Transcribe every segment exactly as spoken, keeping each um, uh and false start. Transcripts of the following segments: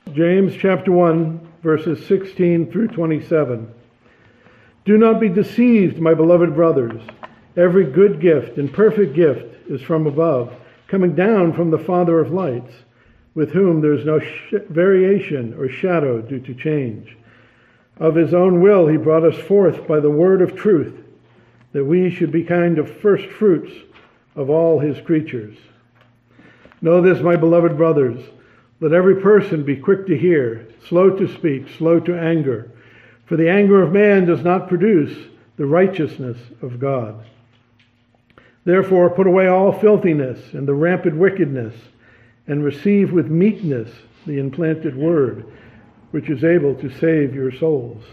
James chapter one, verses sixteen through twenty-seven. Do not be deceived, my beloved brothers. Every good gift and perfect gift is from above, coming down from the Father of lights, with whom there is no sh- variation or shadow due to change. Of his own will he brought us forth by the word of truth, that we should be kind of first fruits of all his creatures. Know this, my beloved brothers, let every person be quick to hear, slow to speak, slow to anger, for the anger of man does not produce the righteousness of God. Therefore put away all filthiness and the rampant wickedness, and receive with meekness the implanted word, which is able to save your souls.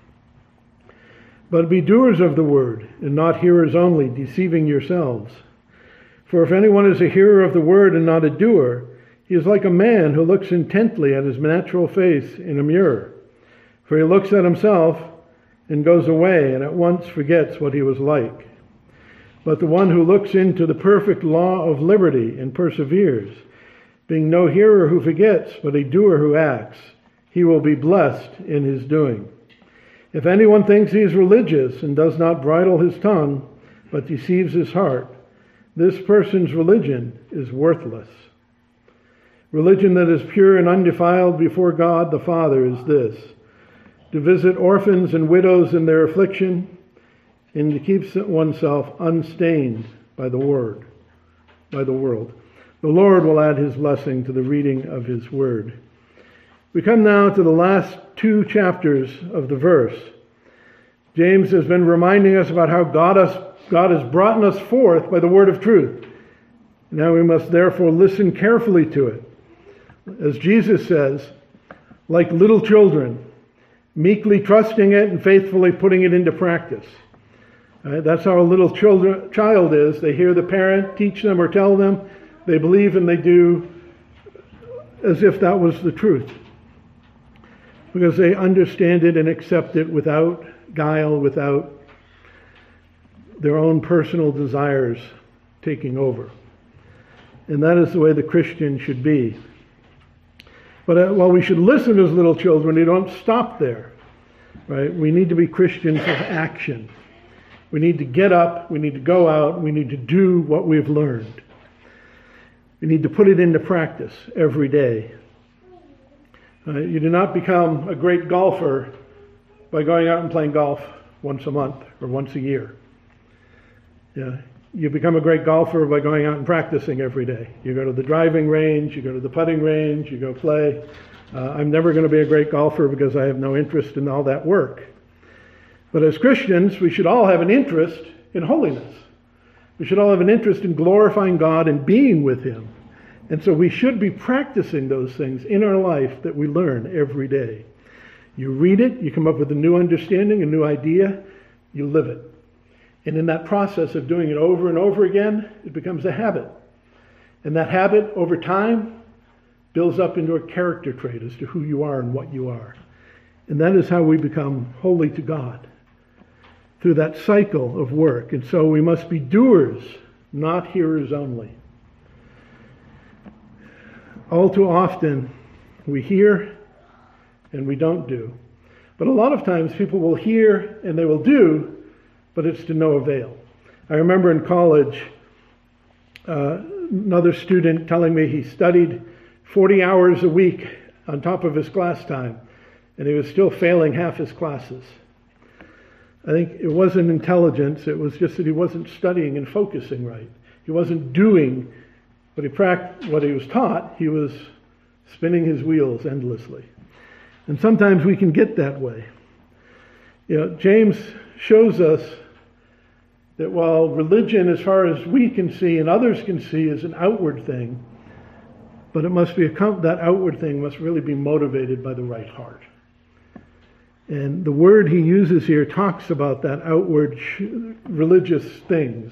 But be doers of the word, and not hearers only, deceiving yourselves. For if anyone is a hearer of the word and not a doer, he is like a man who looks intently at his natural face in a mirror. For he looks at himself and goes away and at once forgets what he was like. But the one who looks into the perfect law of liberty and perseveres, being no hearer who forgets, but a doer who acts, he will be blessed in his doing. If anyone thinks he is religious and does not bridle his tongue, but deceives his heart, this person's religion is worthless. Religion that is pure and undefiled before God the Father is this: to visit orphans and widows in their affliction, and to keep oneself unstained by the word, by the world. The Lord will add his blessing to the reading of his word. We come now to the last two chapters of the verse. James has been reminding us about how God has, God has brought us forth by the word of truth. Now we must therefore listen carefully to it. As Jesus says, like little children, meekly trusting it and faithfully putting it into practice. Right? That's how a little children, child is. They hear the parent teach them or tell them. They believe and they do as if that was the truth, because they understand it and accept it without guile, without their own personal desires taking over. And that is the way the Christian should be. But uh, while we should listen as little children, we don't stop there. Right? We need to be Christians of action. We need to get up, we need to go out, we need to do what we've learned. We need to put it into practice every day. Uh, you do not become a great golfer by going out and playing golf once a month or once a year. Yeah. You become a great golfer by going out and practicing every day. You go to the driving range, you go to the putting range, you go play. Uh, I'm never going to be a great golfer because I have no interest in all that work. But as Christians, we should all have an interest in holiness. We should all have an interest in glorifying God and being with him. And so we should be practicing those things in our life that we learn every day. You read it, you come up with a new understanding, a new idea, you live it. And in that process of doing it over and over again, it becomes a habit. And that habit, over time, builds up into a character trait as to who you are and what you are. And that is how we become holy to God, through that cycle of work. And so we must be doers, not hearers only. All too often, we hear and we don't do. But a lot of times people will hear and they will do, but it's to no avail. I remember in college, uh, another student telling me he studied forty hours a week on top of his class time, and he was still failing half his classes. I think it wasn't intelligence, it was just that he wasn't studying and focusing right. He wasn't doing what he, pract- what he was taught, he was spinning his wheels endlessly. And sometimes we can get that way. You know, James shows us that while religion, as far as we can see and others can see, is an outward thing, but it must be a, that outward thing must really be motivated by the right heart. And the word he uses here talks about that outward sh- religious things.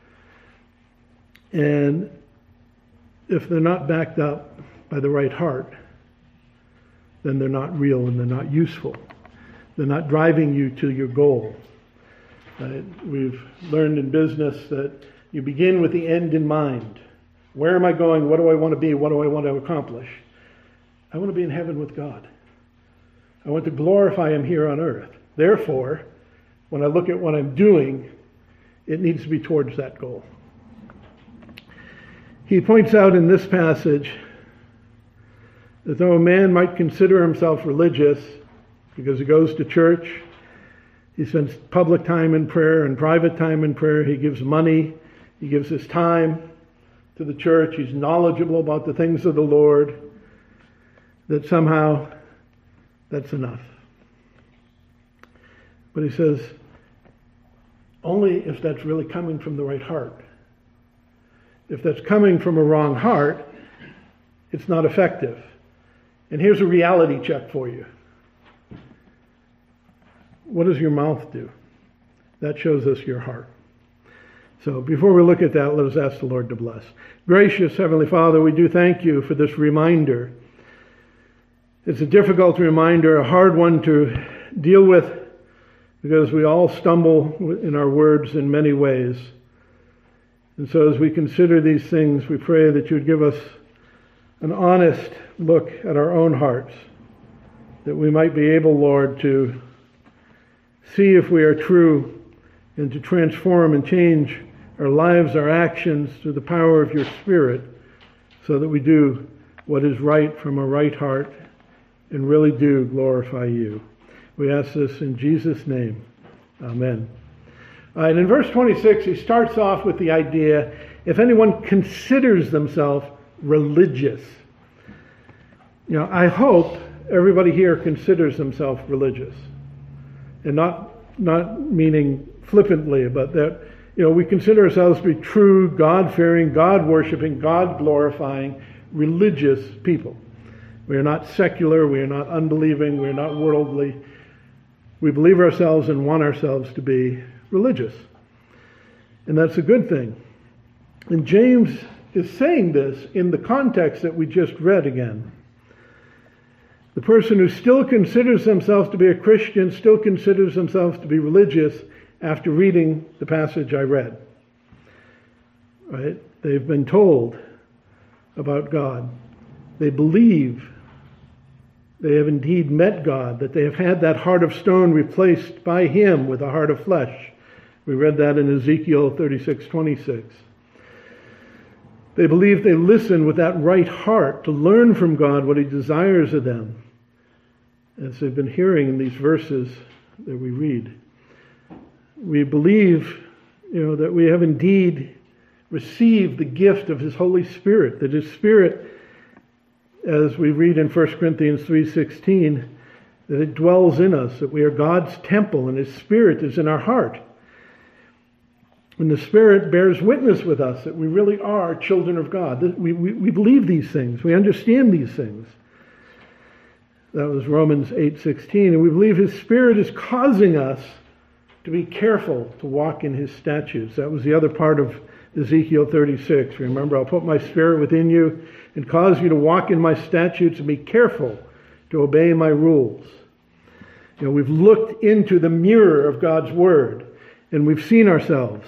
And if they're not backed up by the right heart, then they're not real and they're not useful. They're not driving you to your goal. Uh, we've learned in business that you begin with the end in mind. Where am I going? What do I want to be? What do I want to accomplish? I want to be in heaven with God. I want to glorify him here on earth. Therefore, when I look at what I'm doing, it needs to be towards that goal. He points out in this passage that though a man might consider himself religious because he goes to church, he spends public time in prayer and private time in prayer, he gives money, he gives his time to the church, he's knowledgeable about the things of the Lord, that somehow that's enough. But he says, only if that's really coming from the right heart. If that's coming from a wrong heart, it's not effective. And here's a reality check for you. What does your mouth do? That shows us your heart. So before we look at that, let us ask the Lord to bless. Gracious Heavenly Father, we do thank you for this reminder. It's a difficult reminder, a hard one to deal with, because we all stumble in our words in many ways. And so as we consider these things, we pray that you would give us an honest look at our own hearts, that we might be able, Lord, to see if we are true and to transform and change our lives, our actions through the power of your Spirit, so that we do what is right from a right heart and really do glorify you. We ask this in Jesus' name. Amen. Uh, and in verse twenty-six, he starts off with the idea, if anyone considers themselves religious. You know, I hope everybody here considers themselves religious. And not not meaning flippantly, but that, you know, we consider ourselves to be true, God-fearing, God-worshiping, God-glorifying, religious people. We are not secular, we are not unbelieving, we are not worldly. We believe ourselves and want ourselves to be religious. And that's a good thing. And James is saying this in the context that we just read again. The person who still considers themselves to be a Christian still considers themselves to be religious after reading the passage I read. Right? They've been told about God. They believe they have indeed met God, that they have had that heart of stone replaced by him with a heart of flesh. We read that in Ezekiel thirty-six twenty-six. They believe they listen with that right heart to learn from God what he desires of them, as they've been hearing in these verses that we read. We believe, you know, that we have indeed received the gift of his Holy Spirit, that his Spirit, as we read in First Corinthians three sixteen, that it dwells in us, that we are God's temple and his Spirit is in our heart. And the Spirit bears witness with us that we really are children of God. We, we, we believe these things. We understand these things. That was Romans eight sixteen. And we believe his Spirit is causing us to be careful to walk in his statutes. That was the other part of Ezekiel thirty-six. Remember, I'll put my Spirit within you and cause you to walk in my statutes and be careful to obey my rules. You know, we've looked into the mirror of God's Word and we've seen ourselves.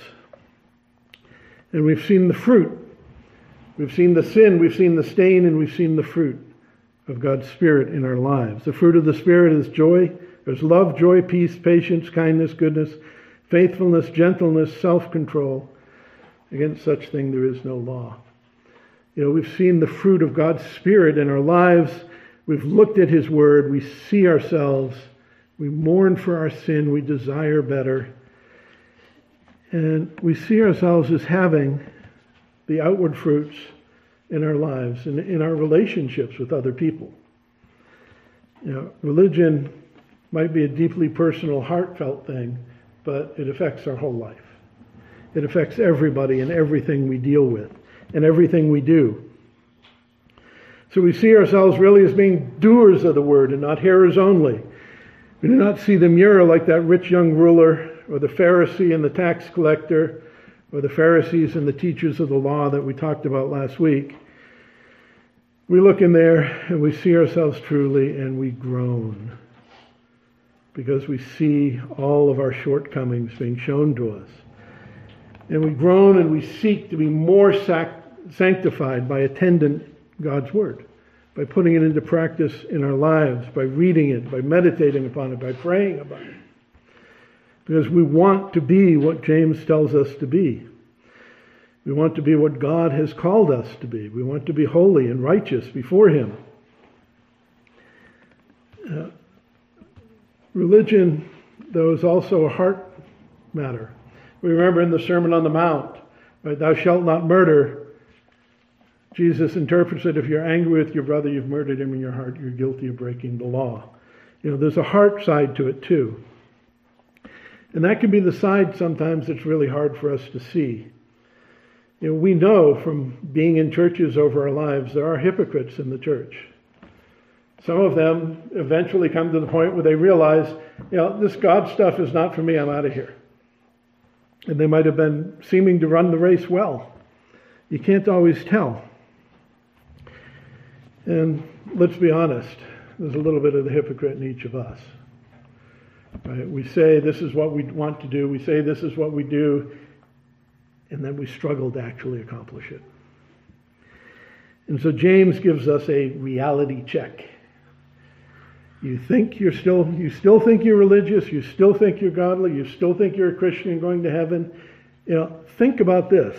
And we've seen the fruit. We've seen the sin, we've seen the stain, and we've seen the fruit of God's Spirit in our lives. The fruit of the Spirit is joy. There's love, joy, peace, patience, kindness, goodness, faithfulness, gentleness, self-control. Against such thing there is no law. You know, we've seen the fruit of God's Spirit in our lives. We've looked at his word. We see ourselves. We mourn for our sin. We desire better. And we see ourselves as having the outward fruits in our lives and in our relationships with other people. You know, religion might be a deeply personal, heartfelt thing, but it affects our whole life. It affects everybody and everything we deal with and everything we do. So we see ourselves really as being doers of the word and not hearers only. We do not see the mirror like that rich young ruler or the Pharisee and the tax collector or the Pharisees and the teachers of the law that we talked about last week. We look in there and we see ourselves truly and we groan because we see all of our shortcomings being shown to us. And we groan and we seek to be more sac- sanctified by attending God's Word, by putting it into practice in our lives, by reading it, by meditating upon it, by praying about it. Because we want to be what James tells us to be. We want to be what God has called us to be. We want to be holy and righteous before Him. Uh, religion, though, is also a heart matter. We remember in the Sermon on the Mount, right, thou shalt not murder. Jesus interprets it, if you're angry with your brother, you've murdered him in your heart, you're guilty of breaking the law. You know, there's a heart side to it too. And that can be the side sometimes that's really hard for us to see. You know, we know from being in churches over our lives, there are hypocrites in the church. Some of them eventually come to the point where they realize, you know, this God stuff is not for me, I'm out of here. And they might have been seeming to run the race well. You can't always tell. And let's be honest, there's a little bit of the hypocrite in each of us. Right? We say this is what we want to do, we say this is what we do, and then we struggle to actually accomplish it. And so James gives us a reality check. You think you're still, you still think you're religious, you still think you're godly, you still think you're a Christian and going to heaven. You know, think about this.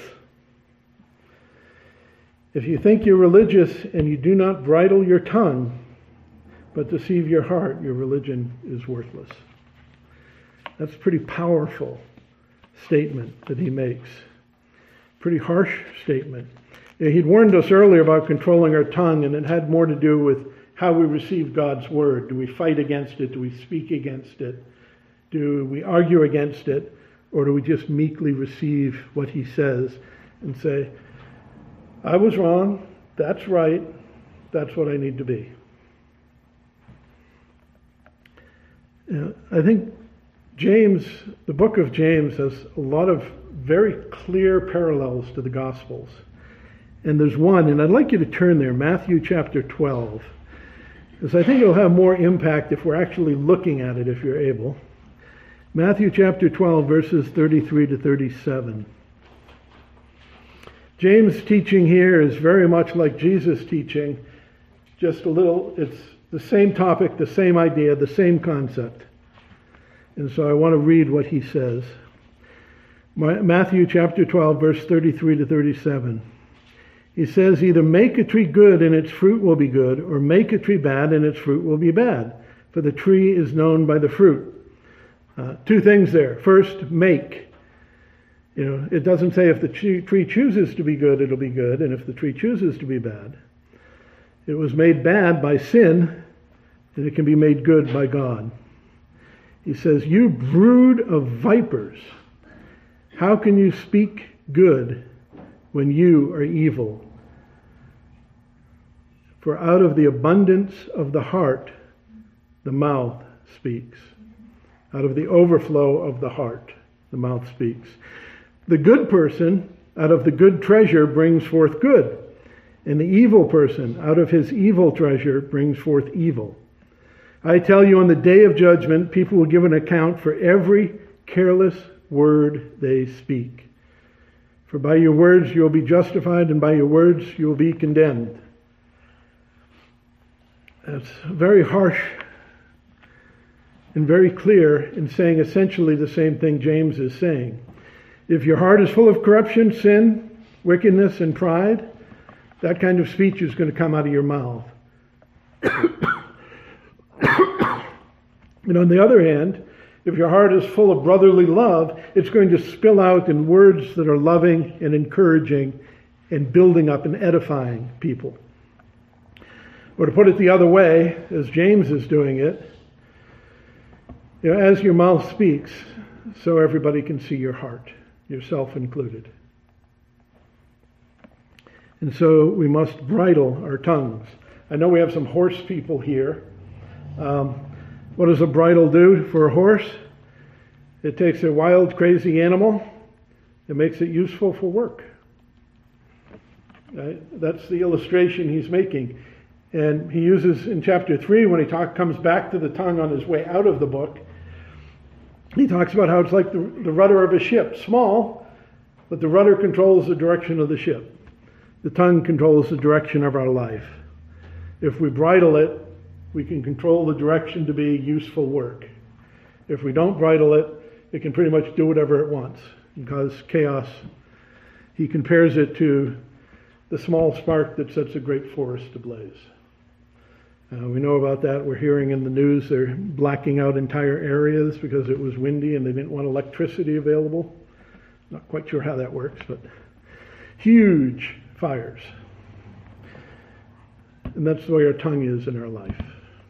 If you think you're religious and you do not bridle your tongue, but deceive your heart, your religion is worthless. That's a pretty powerful statement that he makes. Pretty harsh statement. He'd warned us earlier about controlling our tongue, and it had more to do with how we receive God's word. Do we fight against it? Do we speak against it? Do we argue against it? Or do we just meekly receive what he says and say, I was wrong, that's right, that's what I need to be. You know, I think James, the book of James, has a lot of very clear parallels to the Gospels. And there's one, and I'd like you to turn there, Matthew chapter twelve. Because I think it'll have more impact if we're actually looking at it, if you're able. Matthew chapter twelve, verses thirty-three to thirty-seven. James' teaching here is very much like Jesus' teaching, just a little, it's the same topic, the same idea, the same concept. And so I want to read what he says. Matthew chapter twelve, verse thirty-three to thirty-seven. He says, either make a tree good and its fruit will be good, or make a tree bad and its fruit will be bad. For the tree is known by the fruit. Uh, two things there. First, make. You know, it doesn't say if the tree chooses to be good, it'll be good, and if the tree chooses to be bad. It was made bad by sin, and it can be made good by God. He says, you brood of vipers, how can you speak good when you are evil? For out of the abundance of the heart, the mouth speaks. Out of the overflow of the heart, the mouth speaks. The good person, out of the good treasure, brings forth good. And the evil person, out of his evil treasure, brings forth evil. I tell you, on the day of judgment, people will give an account for every careless word they speak. For by your words you will be justified, and by your words you will be condemned. That's very harsh and very clear in saying essentially the same thing James is saying. If your heart is full of corruption, sin, wickedness, and pride, that kind of speech is going to come out of your mouth. And on the other hand, if your heart is full of brotherly love, it's going to spill out in words that are loving and encouraging and building up and edifying people. Or to put it the other way, as James is doing it, you know, as your mouth speaks, so everybody can see your heart, yourself included. And so we must bridle our tongues. I know we have some horse people here. Um, what does a bridle do for a horse? It takes a wild, crazy animal and makes it useful for work. Right? That's the illustration he's making. And he uses in chapter three, when he talk, comes back to the tongue on his way out of the book, he talks about how it's like the, the rudder of a ship. Small, but the rudder controls the direction of the ship. The tongue controls the direction of our life. If we bridle it, we can control the direction to be useful work. If we don't bridle it, it can pretty much do whatever it wants and cause chaos. He compares it to the small spark that sets a great forest ablaze. Uh, we know about that. We're hearing in the news they're blacking out entire areas because it was windy and they didn't want electricity available. Not quite sure how that works, but huge fires. And that's the way our tongue is in our life.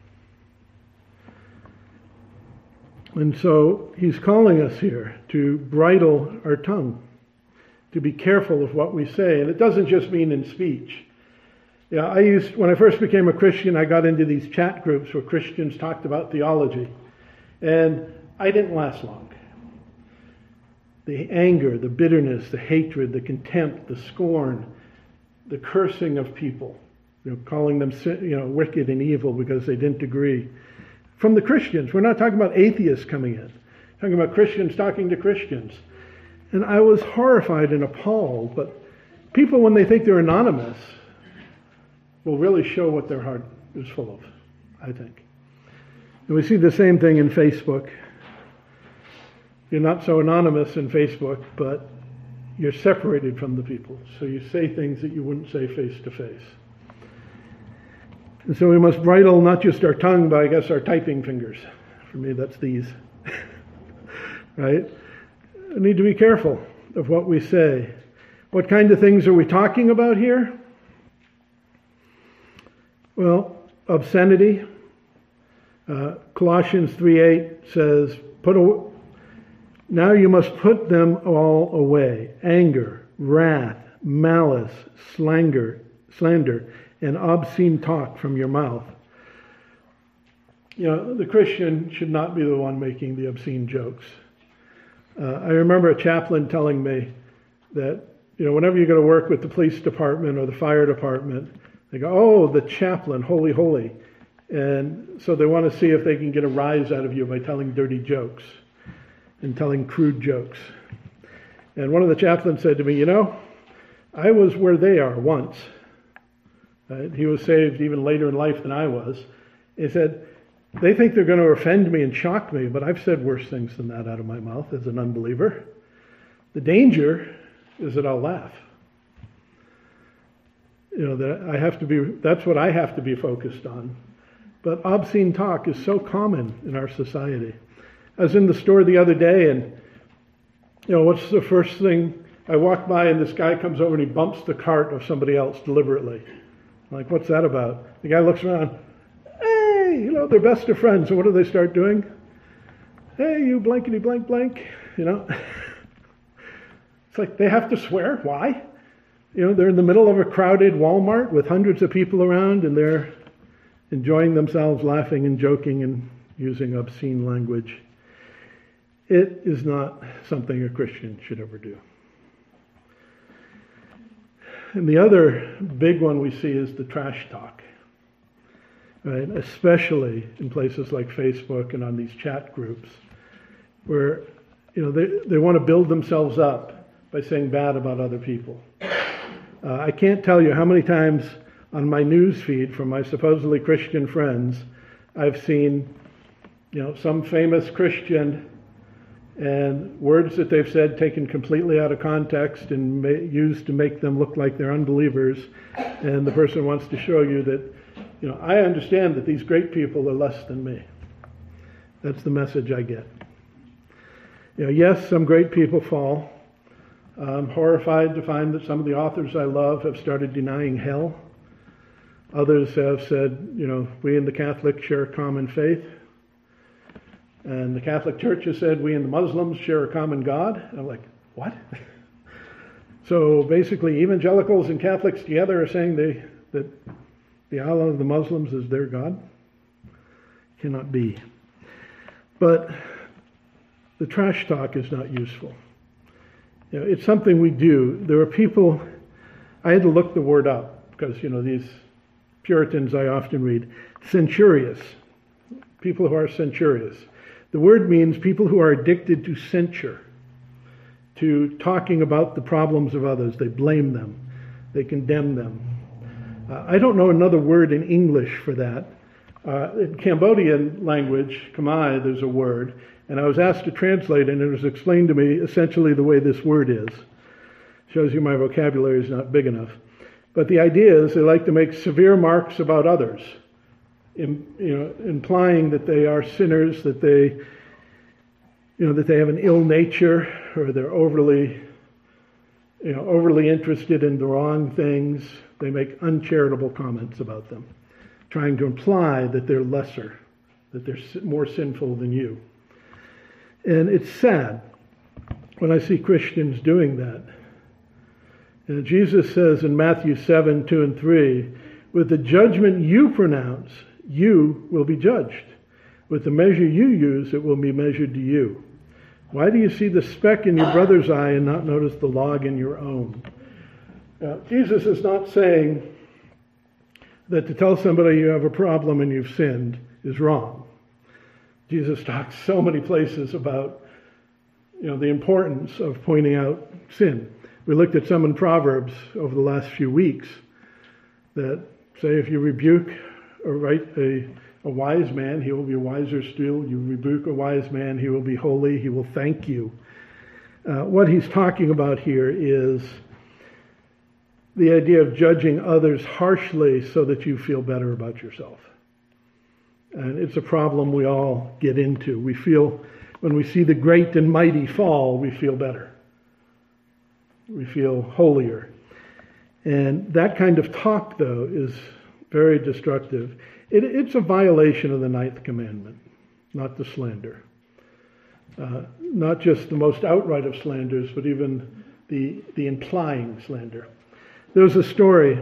And so he's calling us here to bridle our tongue, to be careful of what we say. And it doesn't just mean in speech. Yeah, I used, when I first became a Christian, I got into these chat groups where Christians talked about theology. And I didn't last long. The anger, the bitterness, the hatred, the contempt, the scorn, the cursing of people, you know, calling them, you know, wicked and evil because they didn't agree. From the Christians. We're not talking about atheists coming in. We're talking about Christians talking to Christians. And I was horrified and appalled. But people, when they think they're anonymous, will really show what their heart is full of, I think. And we see the same thing in Facebook. You're not so anonymous in Facebook, but you're separated from the people. So you say things that you wouldn't say face to face. And so we must bridle not just our tongue, but I guess our typing fingers. For me, that's these. Right? We need to be careful of what we say. What kind of things are we talking about here? Well, obscenity. Uh, Colossians three eight says, "Put a, now you must put them all away. Anger, wrath, malice, slander, slander, and obscene talk from your mouth." You know, the Christian should not be the one making the obscene jokes. Uh, I remember a chaplain telling me that, you know, whenever you go to work with the police department or the fire department, they go, "Oh, the chaplain, holy, holy." And so they want to see if they can get a rise out of you by telling dirty jokes and telling crude jokes. And one of the chaplains said to me, "You know, I was where they are once." Right? He was saved even later in life than I was. He said, "They think they're going to offend me and shock me, but I've said worse things than that out of my mouth as an unbeliever. The danger is that I'll laugh." You know, that I have to be, that's what I have to be focused on. But obscene talk is so common in our society. I was in the store the other day and, you know, what's the first thing? I walk by and this guy comes over and he bumps the cart of somebody else deliberately. I'm like, what's that about? The guy looks around, "Hey, you know, they're best of friends." So what do they start doing? "Hey, you blankety blank blank," you know. It's like they have to swear. Why? You know, they're in the middle of a crowded Walmart with hundreds of people around and they're enjoying themselves, laughing and joking and using obscene language. It is not something a Christian should ever do. And the other big one we see is the trash talk, right? Especially in places like Facebook and on these chat groups where, you know, they, they want to build themselves up by saying bad about other people. Uh, I can't tell you how many times on my news feed from my supposedly Christian friends I've seen, you know, some famous Christian and words that they've said taken completely out of context and ma- used to make them look like they're unbelievers, and the person wants to show you that, you know, I understand that these great people are less than me. That's the message I get. You know, yes, some great people fall. I'm horrified to find that some of the authors I love have started denying hell. Others have said, you know, we in the Catholic share a common faith. And the Catholic Church has said we and the Muslims share a common God. I'm like, what? So basically evangelicals and Catholics together are saying they, that the Allah of the Muslims is their God? Cannot be. But the trash talk is not useful. You know, it's something we do. There are people, I had to look the word up because, you know, these Puritans I often read, censorious, people who are censorious. The word means people who are addicted to censure, to talking about the problems of others. They blame them. They condemn them. Uh, I don't know another word in English for that. Uh, in Cambodian language, Khmer, there's a word, and I was asked to translate it, and it was explained to me essentially the way this word is. Shows you my vocabulary is not big enough. But the idea is they like to make severe marks about others, in, you know, implying that they are sinners, that they, you know, that they have an ill nature, or they're overly, you know, overly interested in the wrong things. They make uncharitable comments about them, trying to imply that they're lesser, that they're more sinful than you. And it's sad when I see Christians doing that. And Jesus says in Matthew seven, two and three, with the judgment you pronounce, you will be judged. With the measure you use, it will be measured to you. Why do you see the speck in your brother's eye and not notice the log in your own? Now, Jesus is not saying that to tell somebody you have a problem and you've sinned is wrong. Jesus talks so many places about, you know, the importance of pointing out sin. We looked at some in Proverbs over the last few weeks that say if you rebuke or right a, a wise man, he will be wiser still. You rebuke a wise man, he will be holy, he will thank you. Uh, what he's talking about here is the idea of judging others harshly so that you feel better about yourself. And it's a problem we all get into. We feel, when we see the great and mighty fall, we feel better. We feel holier. And that kind of talk, though, is very destructive. It, it's a violation of the ninth commandment, not to slander. Uh, not just the most outright of slanders, but even the, the implying slander. There was a story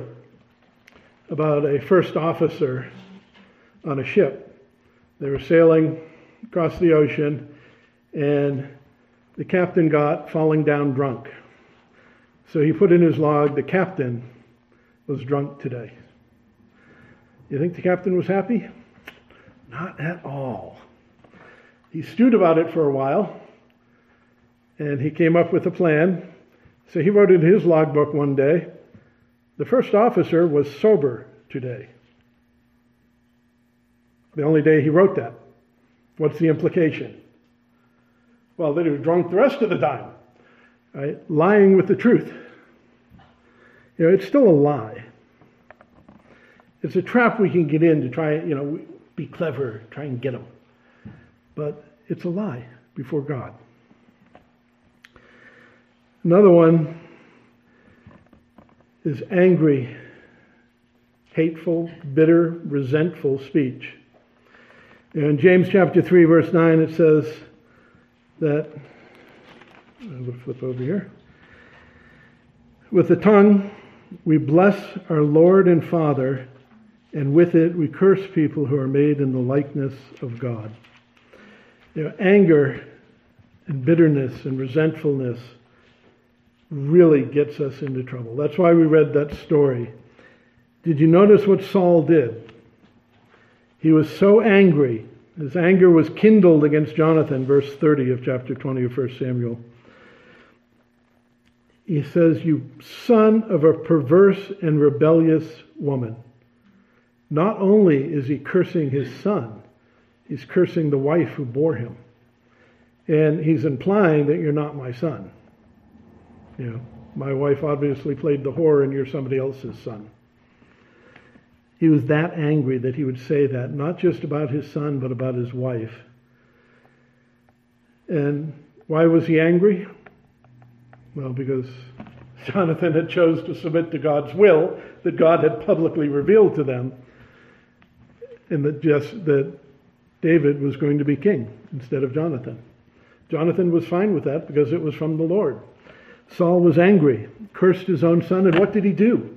about a first officer on a ship. They were sailing across the ocean, and the captain got falling down drunk. So he put in his log, the captain was drunk today. You think the captain was happy? Not at all. He stewed about it for a while, and he came up with a plan. So he wrote in his logbook one day, the first officer was sober today. The only day he wrote that. What's the implication? Well, that he was drunk the rest of the time. Right? Lying with the truth. You know, it's still a lie. It's a trap we can get in to try, you know, be clever, try and get them. But it's a lie before God. Another one is angry, hateful, bitter, resentful speech. In James chapter three, verse nine, it says that, I'm going to flip over here. With the tongue, we bless our Lord and Father, and with it we curse people who are made in the likeness of God. You know, anger and bitterness and resentfulness really gets us into trouble. That's why we read that story. Did you notice what Saul did? He was so angry. His anger was kindled against Jonathan, verse thirty of chapter twenty of First Samuel. He says, you son of a perverse and rebellious woman. Not only is he cursing his son, he's cursing the wife who bore him. And he's implying that you're not my son. You know, my wife obviously played the whore and you're somebody else's son. He was that angry that he would say that, not just about his son, but about his wife. And why was he angry? Well, because Jonathan had chose to submit to God's will that God had publicly revealed to them, and that just that David was going to be king instead of Jonathan. Jonathan was fine with that because it was from the Lord. Saul was angry, cursed his own son, and what did he do?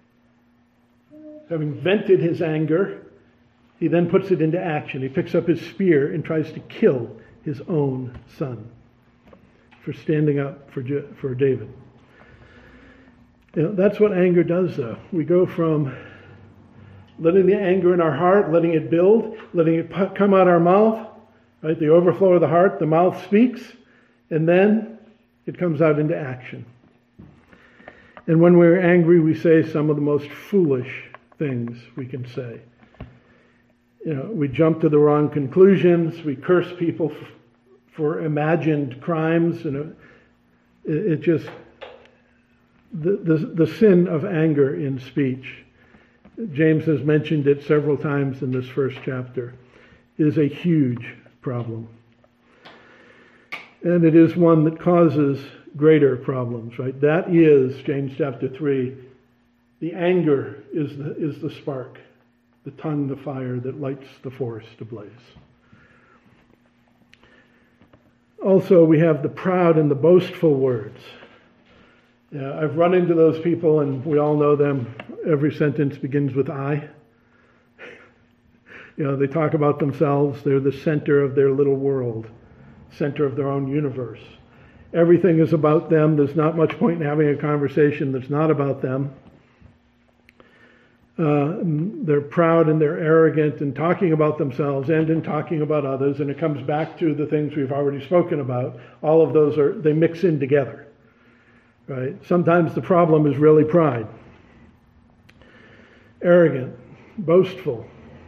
Having vented his anger, he then puts it into action. He picks up his spear and tries to kill his own son for standing up for for David. You know, that's what anger does, though. We go from letting the anger in our heart, letting it build, letting it come out our mouth, right? The overflow of the heart, the mouth speaks, and then it comes out into action. And when we're angry, we say some of the most foolish things we can say. You know, we jump to the wrong conclusions. We curse people f- for imagined crimes. You know, it, it just the, the the sin of anger in speech. James has mentioned it several times in this first chapter. Is a huge problem, and it is one that causes greater problems. Right? That is James chapter three. The anger is the, is the spark. The tongue, the fire that lights the forest ablaze. Also, we have the proud and the boastful words. Yeah, I've run into those people, and we all know them. Every sentence begins with I. You know, they talk about themselves. They're the center of their little world, center of their own universe. Everything is about them. There's not much point in having a conversation that's not about them. Uh, they're proud and they're arrogant in talking about themselves and in talking about others, and it comes back to the things we've already spoken about. All of those are, they mix in together, right? Sometimes the problem is really pride. Arrogant, boastful.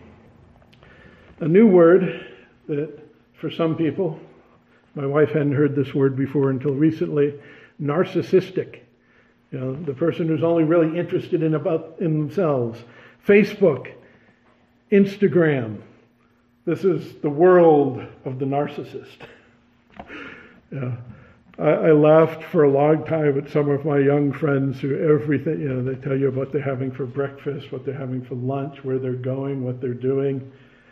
A new word that for some people, my wife hadn't heard this word before until recently, narcissistic. You know, the person who's only really interested in about in themselves. Facebook, Instagram. This is the world of the narcissist. Yeah. I, I laughed for a long time at some of my young friends who everything, you know, they tell you what they're having for breakfast, what they're having for lunch, where they're going, what they're doing.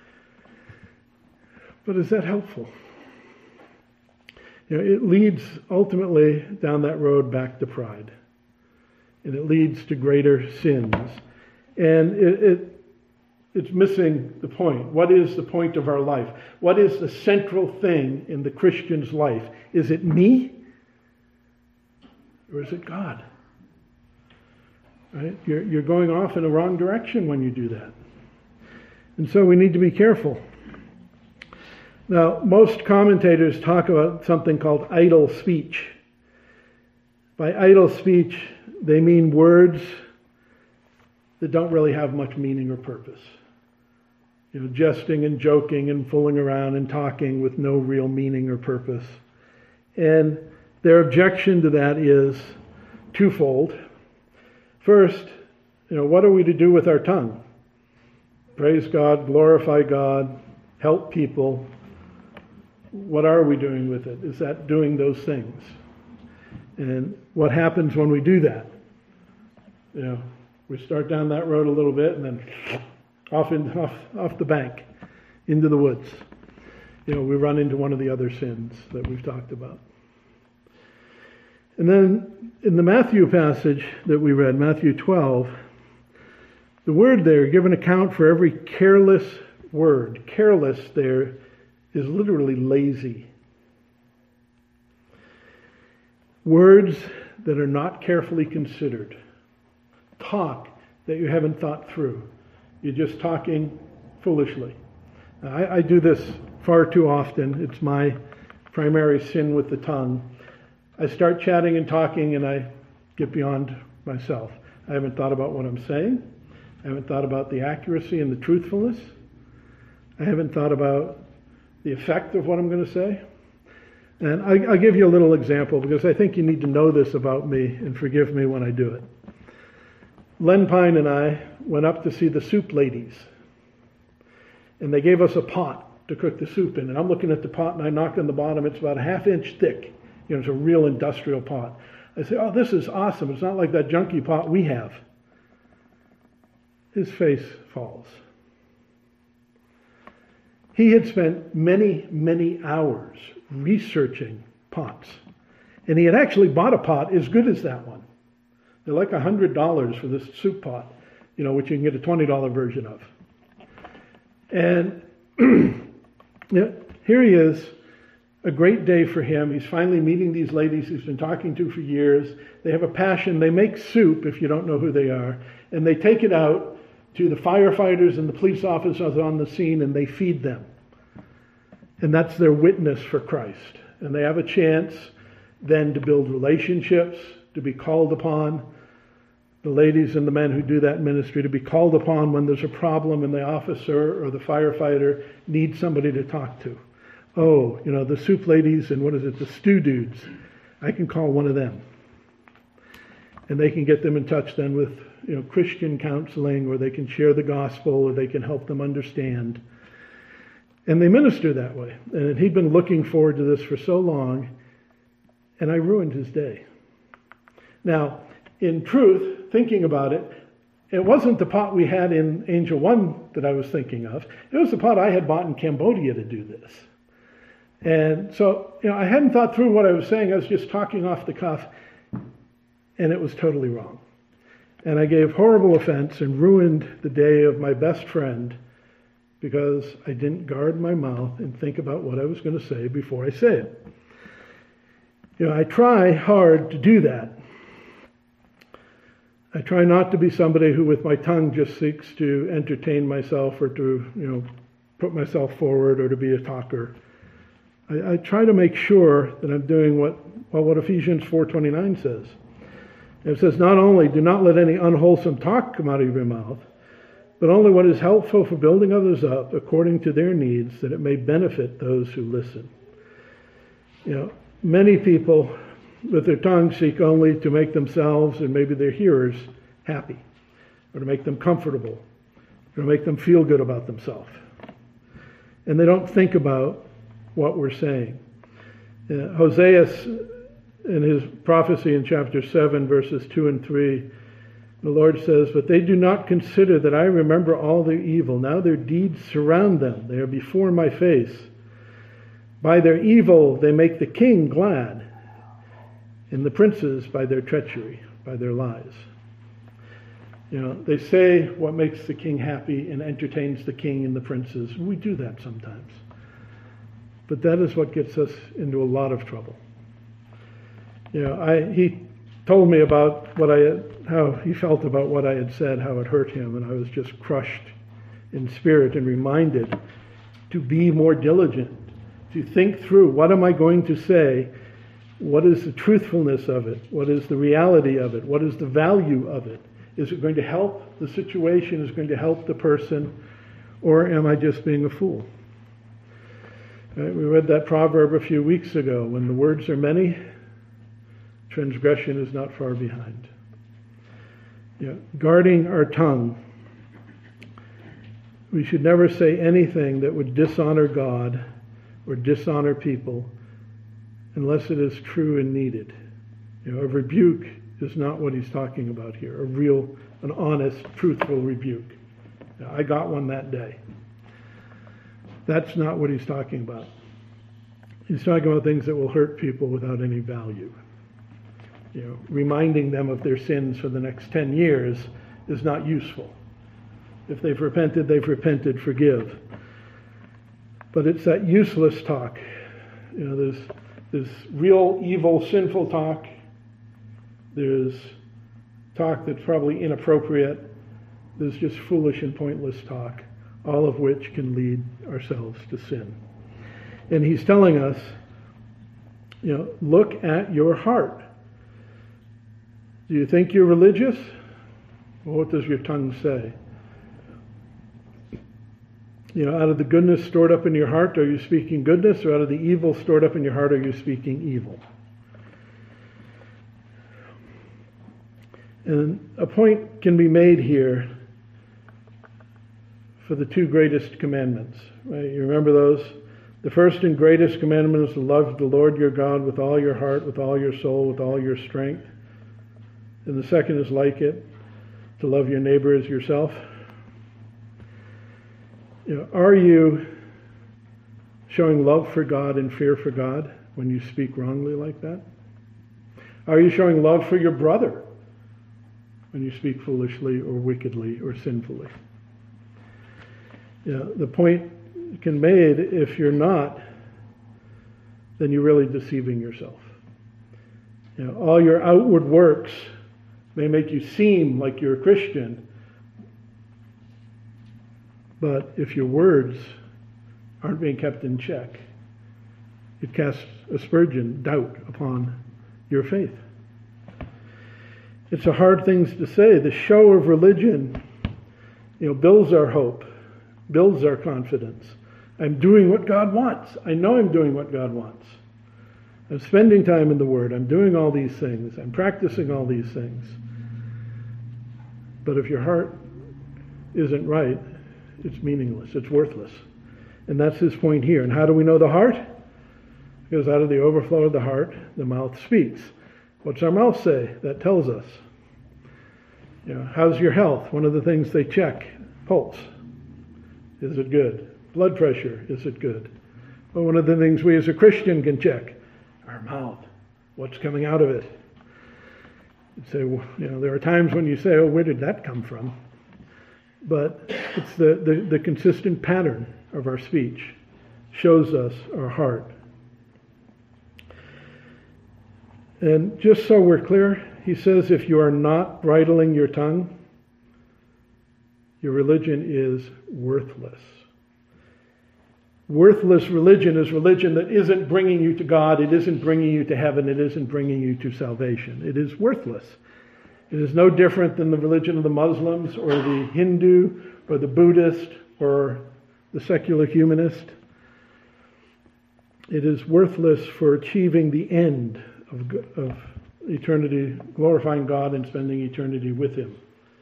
But is that helpful? You know, it leads ultimately down that road back to pride. And it leads to greater sins. And it, it it's missing the point. What is the point of our life? What is the central thing in the Christian's life? Is it me? Or is it God? Right? You're, you're going off in the wrong direction when you do that. And so we need to be careful. Now, most commentators talk about something called idle speech. By idle speech, they mean words that don't really have much meaning or purpose. You know, jesting and joking and fooling around and talking with no real meaning or purpose. And their objection to that is twofold. First, you know, what are we to do with our tongue? Praise God, glorify God, help people. What are we doing with it? Is that doing those things? And what happens when we do that? You know, we start down that road a little bit and then off in, off off the bank, into the woods. You know, we run into one of the other sins that we've talked about. And then in the Matthew passage that we read, Matthew twelve, the word there, give an account for every careless word. Careless there is literally lazy. Words that are not carefully considered. Talk that you haven't thought through. You're just talking foolishly. I, I do this far too often. It's my primary sin with the tongue. I start chatting and talking and I get beyond myself. I haven't thought about what I'm saying. I haven't thought about the accuracy and the truthfulness. I haven't thought about the effect of what I'm going to say. And I, I'll give you a little example because I think you need to know this about me and forgive me when I do it. Len Pine and I went up to see the soup ladies. And they gave us a pot to cook the soup in. And I'm looking at the pot and I knock on the bottom. It's about a half inch thick. You know, it's a real industrial pot. I say, oh, this is awesome. It's not like that junky pot we have. His face falls. He had spent many, many hours researching pots. And he had actually bought a pot as good as that one. They're like one hundred dollars for this soup pot, you know, which you can get a twenty dollars version of. And yeah, here he is, a great day for him. He's finally meeting these ladies he's been talking to for years. They have a passion. They make soup, if you don't know who they are, and they take it out to the firefighters and the police officers on the scene, and they feed them. And that's their witness for Christ. And they have a chance then to build relationships, to be called upon the ladies and the men who do that ministry to be called upon when there's a problem and the officer or the firefighter needs somebody to talk to. Oh, you know, the soup ladies and what is it, the stew dudes. I can call one of them. And they can get them in touch then with, you know, Christian counseling, or they can share the gospel, or they can help them understand. And they minister that way. And he'd been looking forward to this for so long, and I ruined his day. Now, in truth, thinking about it, it wasn't the pot we had in Angel One that I was thinking of. It was the pot I had bought in Cambodia to do this. And so, you know, I hadn't thought through what I was saying. I was just talking off the cuff, and it was totally wrong. And I gave horrible offense and ruined the day of my best friend because I didn't guard my mouth and think about what I was going to say before I say it. You know, I try hard to do that. I try not to be somebody who with my tongue just seeks to entertain myself or to, you know, put myself forward or to be a talker. I, I try to make sure that I'm doing what, well, what Ephesians four twenty-nine says. It says, not only do not let any unwholesome talk come out of your mouth, but only what is helpful for building others up according to their needs, that it may benefit those who listen. You know, many people with their tongue seek only to make themselves and maybe their hearers happy, or to make them comfortable, or to make them feel good about themselves. And they don't think about what we're saying. Uh, Hosea, in his prophecy in chapter seven, verses two and three, the Lord says, but they do not consider that I remember all their evil. Now their deeds surround them. They are before my face. By their evil they make the king glad, and the princes by their treachery, by their lies. You know, they say what makes the king happy and entertains the king and the princes. We do that sometimes. But that is what gets us into a lot of trouble. You know, I, he told me about what I had, how he felt about what I had said, how it hurt him, and I was just crushed in spirit and reminded to be more diligent, to think through, what am I going to say? What is the truthfulness of it? What is the reality of it? What is the value of it? Is it going to help the situation? Is it going to help the person? Or am I just being a fool? Right? We read that proverb a few weeks ago. When the words are many, transgression is not far behind. Yeah, guarding our tongue. We should never say anything that would dishonor God or dishonor people unless it is true and needed. You know, a rebuke is not what he's talking about here. A real, an honest, truthful rebuke. Now, I got one that day. That's not what he's talking about. He's talking about things that will hurt people without any value. You know, reminding them of their sins for the next ten years is not useful. If they've repented, they've repented, forgive. But it's that useless talk. You know, there's there's real evil, sinful talk. There's talk that's probably inappropriate. There's just foolish and pointless talk, all of which can lead ourselves to sin. And he's telling us, you know, look at your heart. Do you think you're religious? Well, what does your tongue say? You know, out of the goodness stored up in your heart, are you speaking goodness? Or out of the evil stored up in your heart, are you speaking evil? And a point can be made here for the two greatest commandments. Right? You remember those? The first and greatest commandment is to love the Lord your God with all your heart, with all your soul, with all your strength. And the second is like it, to love your neighbor as yourself. You know, are you showing love for God and fear for God when you speak wrongly like that? Are you showing love for your brother when you speak foolishly or wickedly or sinfully? You know, the point can be made, if you're not, then you're really deceiving yourself. You know, all your outward works may make you seem like you're a Christian, but if your words aren't being kept in check, it casts aspersion, doubt upon your faith. It's a hard thing to say. The show of religion, you know, builds our hope, builds our confidence. I'm doing what God wants. I know I'm doing what God wants. I'm spending time in the Word. I'm doing all these things. I'm practicing all these things. But if your heart isn't right, it's meaningless. It's worthless. And that's his point here. And how do we know the heart? Because out of the overflow of the heart, the mouth speaks. What's our mouth say? That tells us. You know, how's your health? One of the things they check. Pulse. Is it good? Blood pressure. Is it good? Well, one of the things we as a Christian can check. Our mouth. What's coming out of it? You'd say, well, you know, there are times when you say, oh, where did that come from? But it's the, the, the consistent pattern of our speech shows us our heart. And just so we're clear, he says if you are not bridling your tongue, your religion is worthless. Worthless religion is religion that isn't bringing you to God, it isn't bringing you to heaven, it isn't bringing you to salvation. It is worthless. It is no different than the religion of the Muslims or the Hindu or the Buddhist or the secular humanist. It is worthless for achieving the end of, of eternity, glorifying God and spending eternity with Him.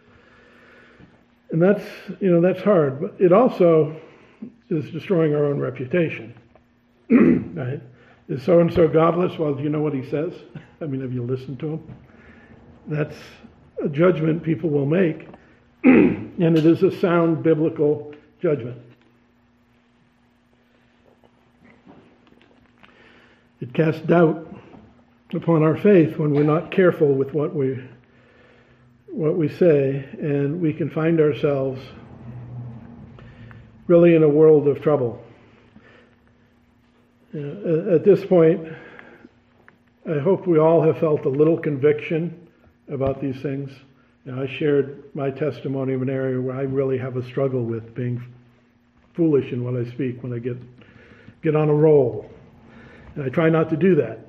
And that's, you know, that's hard. But it also is destroying our own reputation. Right? Is so-and-so godless? Well, do you know what he says? I mean, have you listened to him? That's a judgment people will make. And it is a sound biblical judgment. It casts doubt upon our faith when we're not careful with what we what we say, and we can find ourselves really in a world of trouble. You know, at this point, I hope we all have felt a little conviction about these things. You know, I shared my testimony of an area where I really have a struggle with being foolish in what I speak when I get get on a roll. And I try not to do that.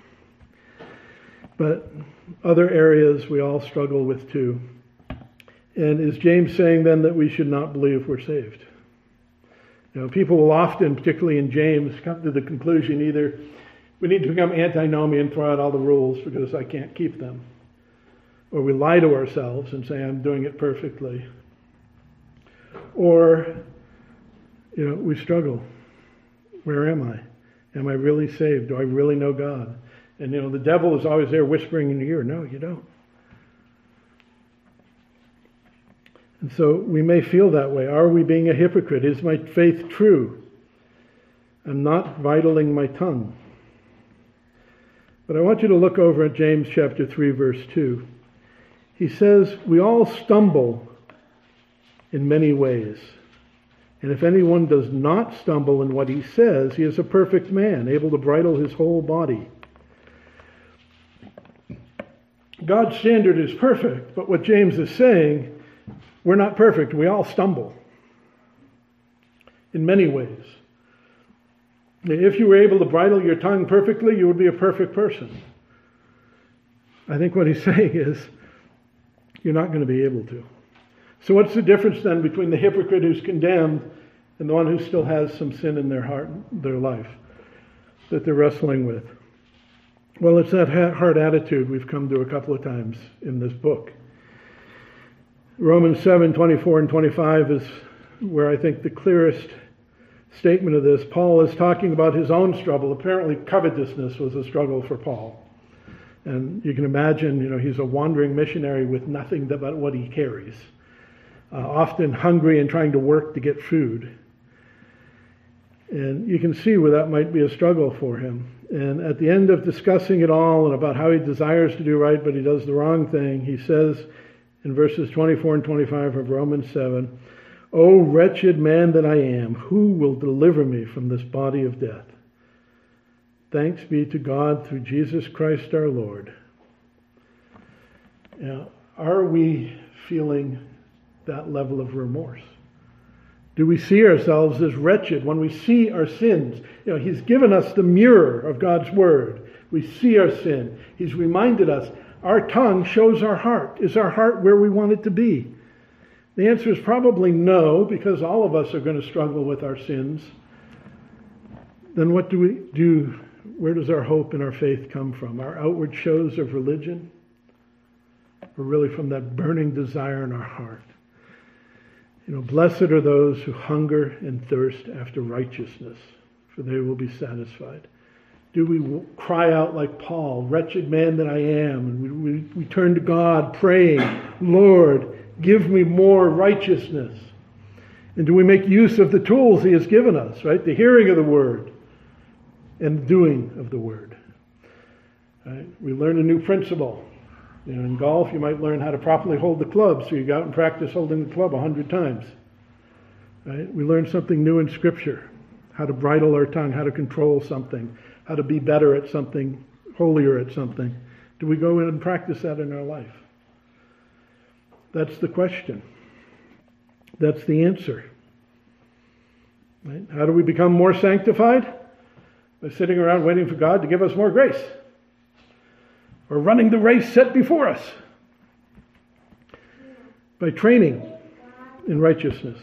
But other areas we all struggle with too. And is James saying then that we should not believe we're saved? You know, people will often, particularly in James, come to the conclusion either we need to become antinomian and throw out all the rules because I can't keep them. Or we lie to ourselves and say I'm doing it perfectly. Or, you know, we struggle. Where am I? Am I really saved? Do I really know God? And, you know, the devil is always there whispering in your ear, no, you don't. And so we may feel that way. Are we being a hypocrite? Is my faith true? I'm not vitling my tongue. But I want you to look over at James chapter three, verse two. He says, we all stumble in many ways. And if anyone does not stumble in what he says, he is a perfect man, able to bridle his whole body. God's standard is perfect, but what James is saying, we're not perfect. We all stumble in many ways. If you were able to bridle your tongue perfectly, you would be a perfect person. I think what he's saying is, you're not going to be able to. So what's the difference then between the hypocrite who's condemned and the one who still has some sin in their heart, their life, that they're wrestling with? Well, it's that hard attitude we've come to a couple of times in this book. Romans seven, twenty-four and twenty-five is where I think the clearest statement of this. Paul is talking about his own struggle. Apparently covetousness was a struggle for Paul. And you can imagine, you know, he's a wandering missionary with nothing but what he carries. Uh, often hungry and trying to work to get food. And you can see where that might be a struggle for him. And at the end of discussing it all and about how he desires to do right, but he does the wrong thing, he says in verses twenty-four and twenty-five of Romans seven, O wretched man that I am, who will deliver me from this body of death? Thanks be to God through Jesus Christ our Lord. Now, are we feeling that level of remorse? Do we see ourselves as wretched when we see our sins? You know, He's given us the mirror of God's Word. We see our sin. He's reminded us, our tongue shows our heart. Is our heart where we want it to be? The answer is probably no, because all of us are going to struggle with our sins. Then what do we do? Where does our hope and our faith come from? Our outward shows of religion? Or really from that burning desire in our heart? You know, blessed are those who hunger and thirst after righteousness, for they will be satisfied. Do we cry out like Paul, wretched man that I am, and we, we, we turn to God praying, Lord, give me more righteousness? And do we make use of the tools he has given us, right? The hearing of the word and the doing of the word. Right? We learn a new principle. You know, in golf, you might learn how to properly hold the club, so you go out and practice holding the club a hundred times. Right? We learn something new in Scripture, how to bridle our tongue, how to control something, how to be better at something, holier at something. Do we go in and practice that in our life? That's the question. That's the answer. Right? How do we become more sanctified? By sitting around waiting for God to give us more grace. Or running the race set before us. By training in righteousness.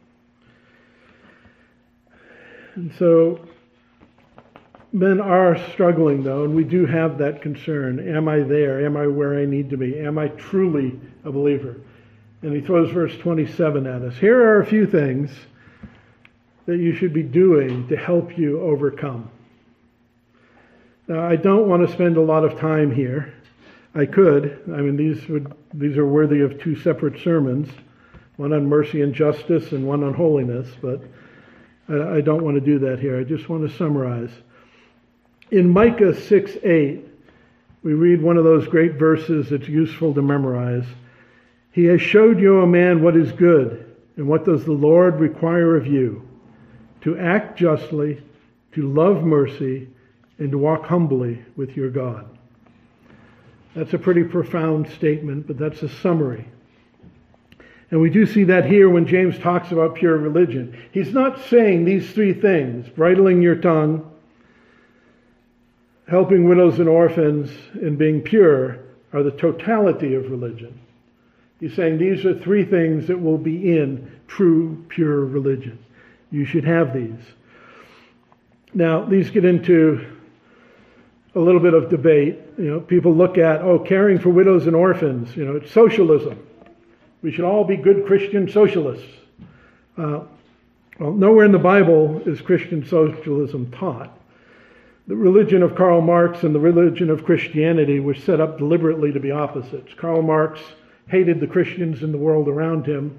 And so, men are struggling though, and we do have that concern. Am I there? Am I where I need to be? Am I truly a believer? And he throws verse twenty-seven at us. Here are a few things that you should be doing to help you overcome. Now, I don't want to spend a lot of time here. I could. I mean, these would these are worthy of two separate sermons, one on mercy and justice and one on holiness, but I, I don't want to do that here. I just want to summarize. In Micah six eight, we read one of those great verses that's useful to memorize. He has showed you, O man, what is good, and what does the Lord require of you? To act justly, to love mercy, and to walk humbly with your God. That's a pretty profound statement, but that's a summary. And we do see that here when James talks about pure religion. He's not saying these three things, bridling your tongue, helping widows and orphans, and being pure, are the totality of religion. He's saying these are three things that will be in true, pure religion. You should have these. Now, these get into a little bit of debate. You know, people look at, oh, caring for widows and orphans, you know, it's socialism. We should all be good Christian socialists. Uh, well, nowhere in the Bible is Christian socialism taught. The religion of Karl Marx and the religion of Christianity were set up deliberately to be opposites. Karl Marx hated the Christians in the world around him,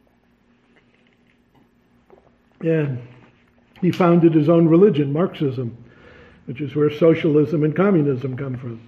and he founded his own religion, Marxism, which is where socialism and communism come from.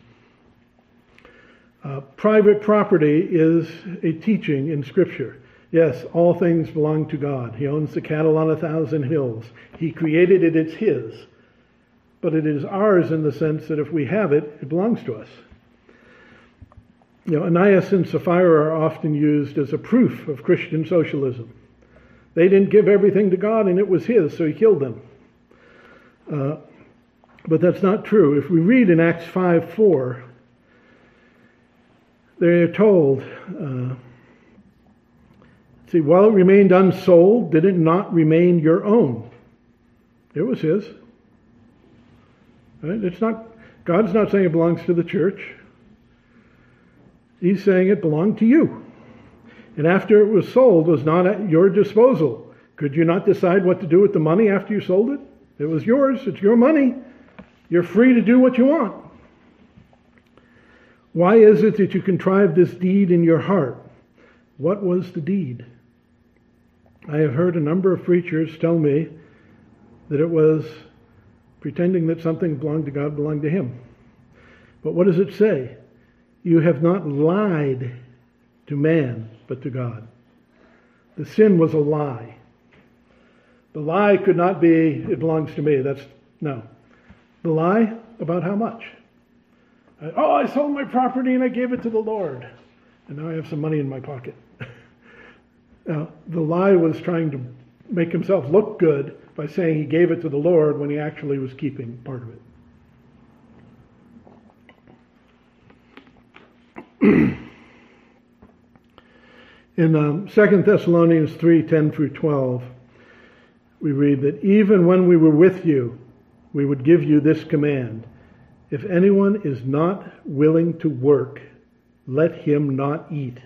Uh, private property is a teaching in Scripture. Yes, all things belong to God. He owns the cattle on a thousand hills. He created it, it's His. But it is ours in the sense that if we have it, it belongs to us. You know, Ananias and Sapphira are often used as a proof of Christian socialism. They didn't give everything to God and it was His, so He killed them. Uh, But that's not true. If we read in Acts five four, they are told, uh, see, while it remained unsold, did it not remain your own? It was His. Right? It's not. God's not saying it belongs to the church. He's saying it belonged to you. And after it was sold, was not at your disposal. Could you not decide what to do with the money after you sold it? It was yours. It's your money. You're free to do what you want. Why is it that you contrived this deed in your heart? What was the deed? I have heard a number of preachers tell me that it was pretending that something belonged to God belonged to Him. But what does it say? You have not lied to man, but to God. The sin was a lie. The lie could not be, it belongs to me. That's, no. The lie about how much? Oh, I sold my property and I gave it to the Lord. And now I have some money in my pocket. Now, the lie was trying to make himself look good by saying he gave it to the Lord when he actually was keeping part of it. In um, Second Thessalonians three, ten through twelve, we read that even when we were with you, we would give you this command. If anyone is not willing to work, let him not eat.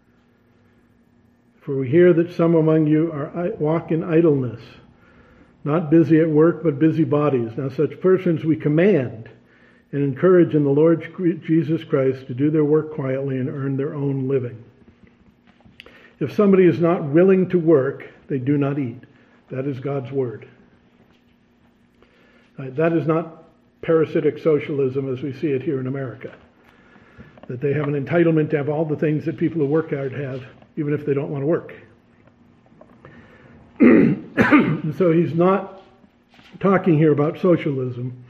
For we hear that some among you are walk in idleness, not busy at work, but busy bodies. Now such persons we command and encourage in the Lord Jesus Christ to do their work quietly and earn their own living. If somebody is not willing to work, they do not eat. That is God's word. Uh, that is not parasitic socialism as we see it here in America. That they have an entitlement to have all the things that people who work hard have, even if they don't want to work. And so he's not talking here about socialism.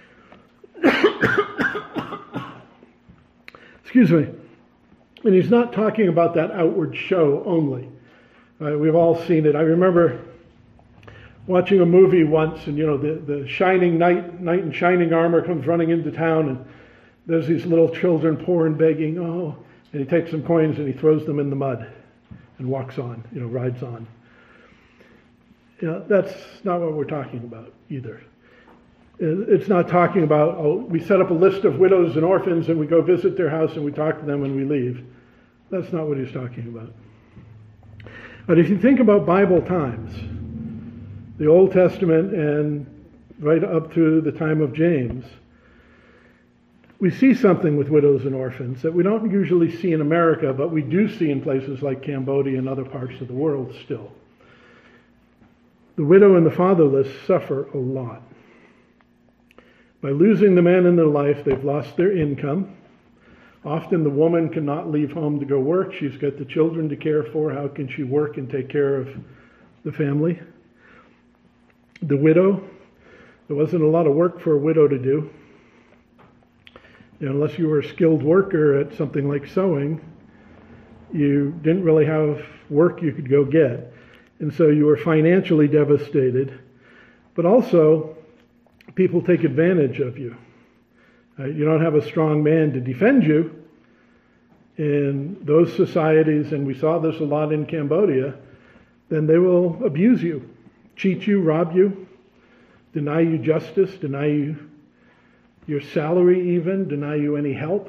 Excuse me. And he's not talking about that outward show only. Uh, we've all seen it. I remember watching a movie once, and you know, the, the shining knight, knight in shining armor comes running into town, and there's these little children poor and begging, oh, and he takes some coins and he throws them in the mud and walks on, you know, rides on. You know, that's not what we're talking about either. It's not talking about, oh, we set up a list of widows and orphans and we go visit their house and we talk to them and we leave. That's not what he's talking about. But if you think about Bible times, the Old Testament and right up through the time of James, we see something with widows and orphans that we don't usually see in America, but we do see in places like Cambodia and other parts of the world still. The widow and the fatherless suffer a lot. By losing the man in their life, they've lost their income. Often the woman cannot leave home to go work. She's got the children to care for. How can she work and take care of the family? The widow, there wasn't a lot of work for a widow to do. You know, unless you were a skilled worker at something like sewing, you didn't really have work you could go get. And so you were financially devastated. But also, people take advantage of you. Uh, you don't have a strong man to defend you. In those societies, and we saw this a lot in Cambodia, then they will abuse you, cheat you, rob you, deny you justice, deny you your salary even, deny you any help.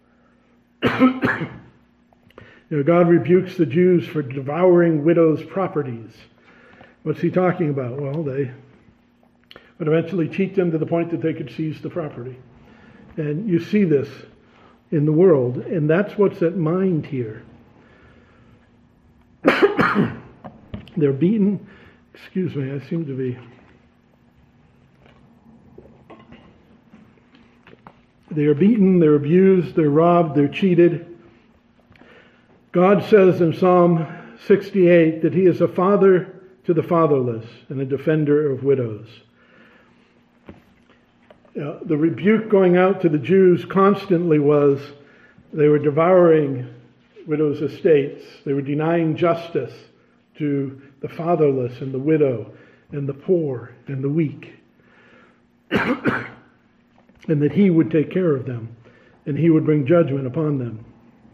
You know, God rebukes the Jews for devouring widows' properties. What's he talking about? Well, they would eventually cheat them to the point that they could seize the property. And you see this in the world, and that's what's at mind here. They're beaten. Excuse me, I seem to be... They are beaten, they're abused, they're robbed, they're cheated. God says in Psalm sixty-eight that he is a father to the fatherless and a defender of widows. Uh, the rebuke going out to the Jews constantly was they were devouring widows' estates. They were denying justice to the fatherless and the widow and the poor and the weak. And that he would take care of them and he would bring judgment upon them.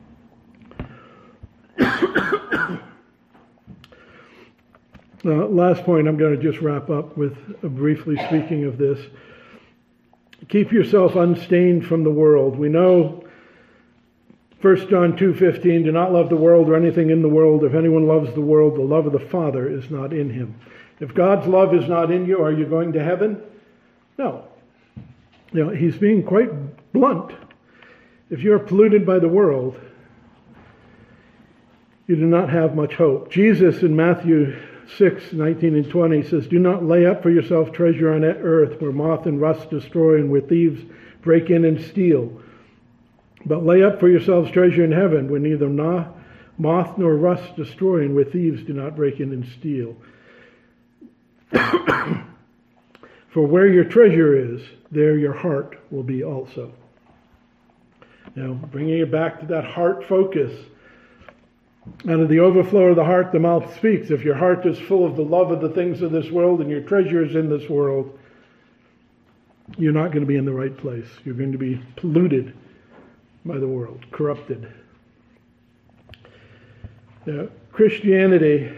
Uh, last point, I'm going to just wrap up with uh, briefly speaking of this. Keep yourself unstained from the world. We know First John two fifteen, do not love the world or anything in the world. If anyone loves the world, the love of the Father is not in him. If God's love is not in you, are you going to heaven? No. You know, he's being quite blunt. If you're polluted by the world, you do not have much hope. Jesus in Matthew six nineteen and twenty says, do not lay up for yourself treasure on earth where moth and rust destroy and where thieves break in and steal. But lay up for yourselves treasure in heaven where neither moth nor rust destroy and where thieves do not break in and steal. For where your treasure is, there your heart will be also. Now, bringing it back to that heart focus. Out of the overflow of the heart, the mouth speaks. If your heart is full of the love of the things of this world and your treasure is in this world, you're not going to be in the right place. You're going to be polluted by the world, corrupted. Now, Christianity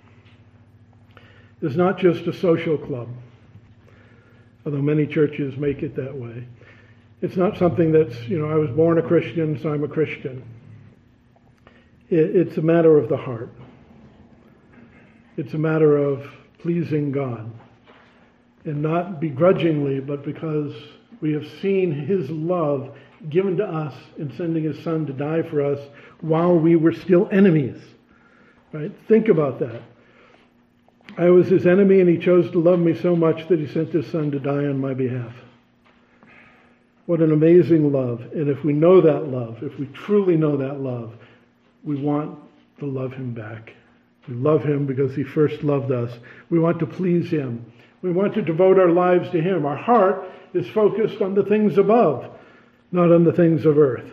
is not just a social club, although many churches make it that way. It's not something that's, you know, I was born a Christian, so I'm a Christian. It, it's a matter of the heart. It's a matter of pleasing God, and not begrudgingly, but because we have seen His love given to us in sending His Son to die for us while we were still enemies. Right? Think about that. I was His enemy, and He chose to love me so much that He sent His Son to die on my behalf. What an amazing love. And if we know that love, if we truly know that love, we want to love Him back. We love Him because He first loved us. We want to please Him. We want to devote our lives to Him. Our heart is focused on the things above, not on the things of earth.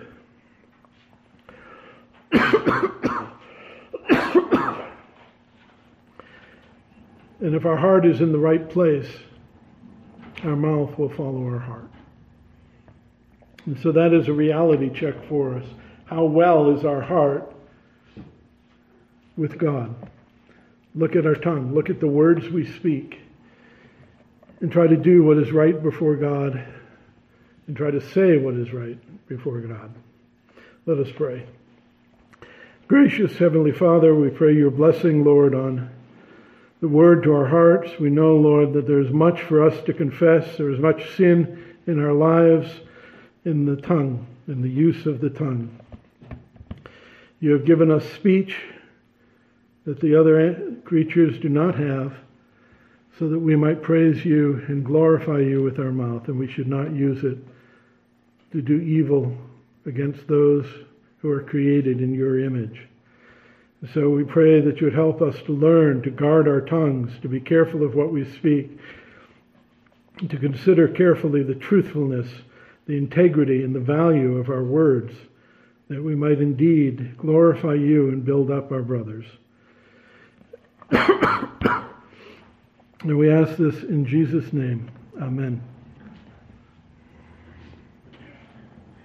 And if our heart is in the right place, our mouth will follow our heart. And so that is a reality check for us. How well is our heart with God? Look at our tongue. Look at the words we speak. And try to do what is right before God. And try to say what is right before God. Let us pray. Gracious Heavenly Father, we pray your blessing, Lord, on the word to our hearts. We know, Lord, that there is much for us to confess. There is much sin in our lives, in the tongue, in the use of the tongue. You have given us speech that the other creatures do not have, so that we might praise you and glorify you with our mouth, and we should not use it to do evil against those who are created in your image. So we pray that you would help us to learn to guard our tongues, to be careful of what we speak, to consider carefully the truthfulness, the integrity, and the value of our words, that we might indeed glorify you and build up our brothers. And we ask this in Jesus' name. Amen.